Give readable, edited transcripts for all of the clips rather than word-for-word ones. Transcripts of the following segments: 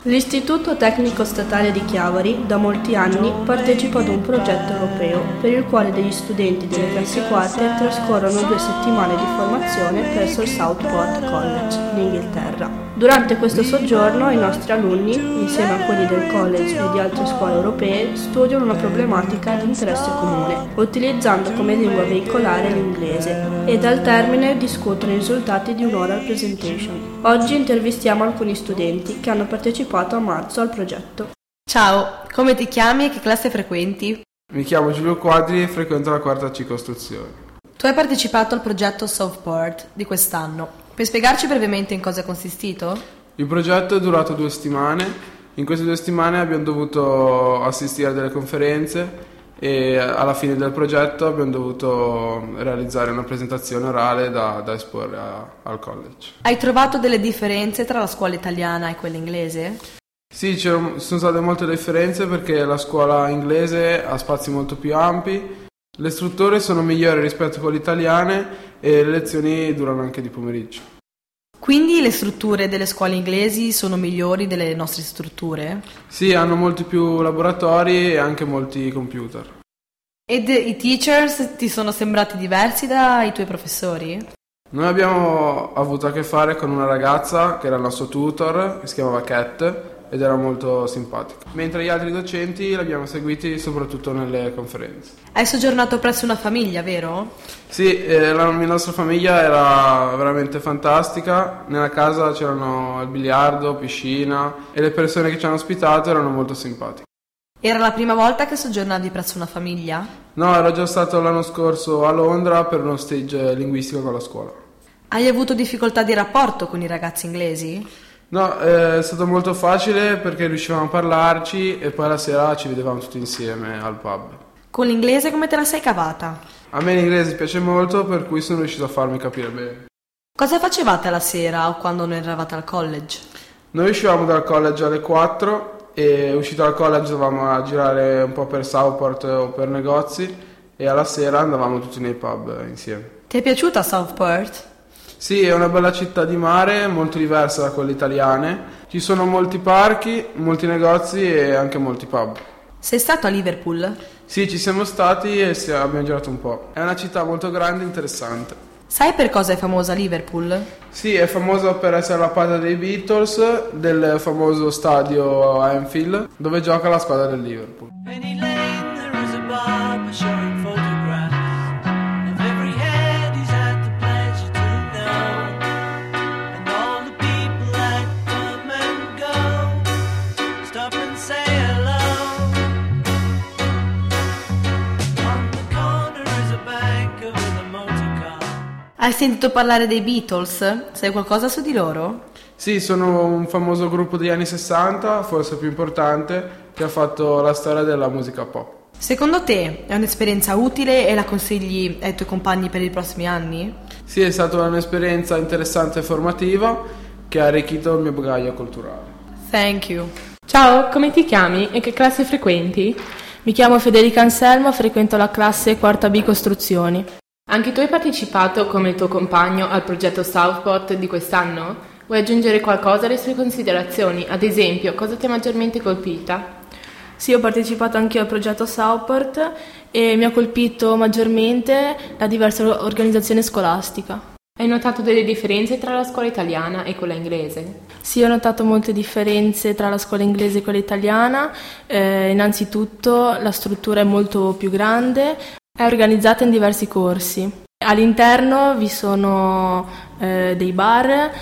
L'Istituto Tecnico Statale di Chiavari da molti anni partecipa ad un progetto europeo per il quale degli studenti delle classi quarte trascorrono 2 settimane di formazione presso il Southport College in Inghilterra. Durante questo soggiorno i nostri alunni, insieme a quelli del college e di altre scuole europee, studiano una problematica di interesse comune, utilizzando come lingua veicolare l'inglese, ed al termine discutono i risultati di un'oral presentation. Oggi intervistiamo alcuni studenti che hanno partecipato a marzo al progetto. Ciao, come ti chiami e che classe frequenti? Mi chiamo Giulio Quadri e frequento la quarta C costruzione. Tu hai partecipato al progetto Southport di quest'anno. Puoi spiegarci brevemente in cosa è consistito? Il progetto è durato 2 settimane. In queste 2 settimane abbiamo dovuto assistere a delle conferenze e alla fine del progetto abbiamo dovuto realizzare una presentazione orale da esporre al college. Hai trovato delle differenze tra la scuola italiana e quella inglese? Sì, ci sono state molte differenze perché la scuola inglese ha spazi molto più ampi, le strutture sono migliori rispetto a quelle italiane e le lezioni durano anche di pomeriggio. Quindi le strutture delle scuole inglesi sono migliori delle nostre strutture? Sì, hanno molti più laboratori e anche molti computer. Ed i teachers ti sono sembrati diversi dai tuoi professori? Noi abbiamo avuto a che fare con una ragazza che era il nostro tutor, che si chiamava Cat, ed era molto simpatica. Mentre gli altri docenti li abbiamo seguiti soprattutto nelle conferenze. Hai soggiornato presso una famiglia, vero? Sì, la nostra famiglia era veramente fantastica. Nella casa c'erano il biliardo, piscina e le persone che ci hanno ospitato erano molto simpatiche. Era la prima volta che soggiornavi presso una famiglia? No, ero già stato l'anno scorso a Londra per uno stage linguistico con la scuola. Hai avuto difficoltà di rapporto con i ragazzi inglesi? No, è stato molto facile perché riuscivamo a parlarci e poi la sera ci vedevamo tutti insieme al pub. Con l'inglese come te la sei cavata? A me l'inglese piace molto, per cui sono riuscito a farmi capire bene. Cosa facevate la sera o quando non eravate al college? Noi uscivamo dal college alle 4 e uscito dal college dovevamo a girare un po' per Southport o per negozi e alla sera andavamo tutti nei pub insieme. Ti è piaciuta Southport? Sì, è una bella città di mare, molto diversa da quelle italiane. Ci sono molti parchi, molti negozi e anche molti pub. Sei stato a Liverpool? Sì, ci siamo stati e abbiamo girato un po'. È una città molto grande e interessante. Sai per cosa è famosa Liverpool? Sì, è famosa per essere la patria dei Beatles, del famoso stadio Anfield, dove gioca la squadra del Liverpool. Hai sentito parlare dei Beatles? Sai qualcosa su di loro? Sì, sono un famoso gruppo degli anni 60, forse il più importante, che ha fatto la storia della musica pop. Secondo te è un'esperienza utile e la consigli ai tuoi compagni per i prossimi anni? Sì, è stata un'esperienza interessante e formativa che ha arricchito il mio bagaglio culturale. Thank you. Ciao, come ti chiami e che classe frequenti? Mi chiamo Federica Anselmo, frequento la classe quarta B Costruzioni. Anche tu hai partecipato come il tuo compagno al progetto Southport di quest'anno? Vuoi aggiungere qualcosa alle sue considerazioni? Ad esempio, cosa ti ha maggiormente colpita? Sì, ho partecipato anch'io al progetto Southport e mi ha colpito maggiormente la diversa organizzazione scolastica. Hai notato delle differenze tra la scuola italiana e quella inglese? Sì, ho notato molte differenze tra la scuola inglese e quella italiana. Innanzitutto la struttura è molto più grande, è organizzata in diversi corsi. All'interno vi sono dei bar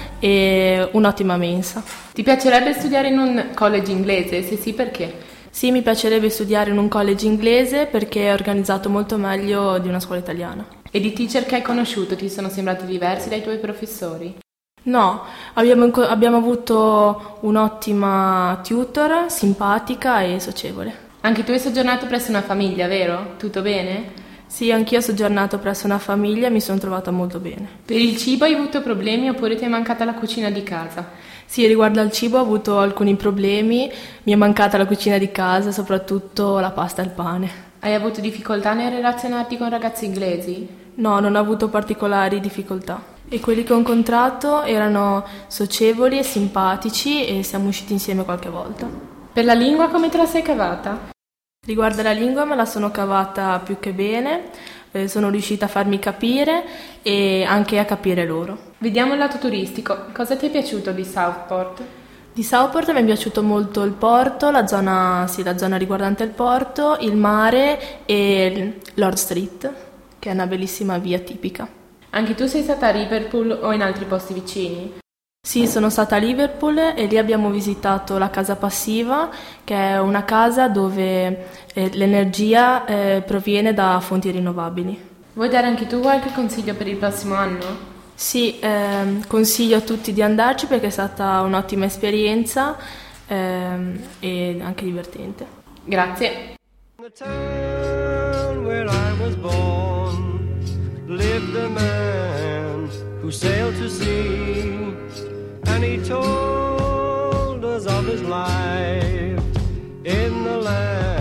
e un'ottima mensa. Ti piacerebbe studiare in un college inglese? Se sì, perché? Sì, mi piacerebbe studiare in un college inglese perché è organizzato molto meglio di una scuola italiana. Ed i teacher che hai conosciuto ti sono sembrati diversi dai tuoi professori? No, abbiamo avuto un'ottima tutor, simpatica e socievole. Anche tu hai soggiornato presso una famiglia, vero? Tutto bene? Sì, anch'io ho soggiornato presso una famiglia e mi sono trovata molto bene. Per il cibo hai avuto problemi oppure ti è mancata la cucina di casa? Sì, riguardo al cibo ho avuto alcuni problemi, mi è mancata la cucina di casa, soprattutto la pasta e il pane. Hai avuto difficoltà nel relazionarti con ragazzi inglesi? No, non ho avuto particolari difficoltà. E quelli che ho incontrato erano socievoli e simpatici e siamo usciti insieme qualche volta. Per la lingua come te la sei cavata? Riguardo alla lingua me la sono cavata più che bene, sono riuscita a farmi capire e anche a capire loro. Vediamo il lato turistico. Cosa ti è piaciuto di Southport? Di Southport mi è piaciuto molto il porto, la zona riguardante il porto, il mare e Lord Street, che è una bellissima via tipica. Anche tu sei stata a Liverpool o in altri posti vicini? Sì, sono stata a Liverpool e lì abbiamo visitato la casa passiva, che è una casa dove l'energia proviene da fonti rinnovabili. Vuoi dare anche tu qualche consiglio per il prossimo anno? Sì, consiglio a tutti di andarci perché è stata un'ottima esperienza e anche divertente. Grazie. The town where I was born lived a man who sailed to sea, and he told us of his life in the land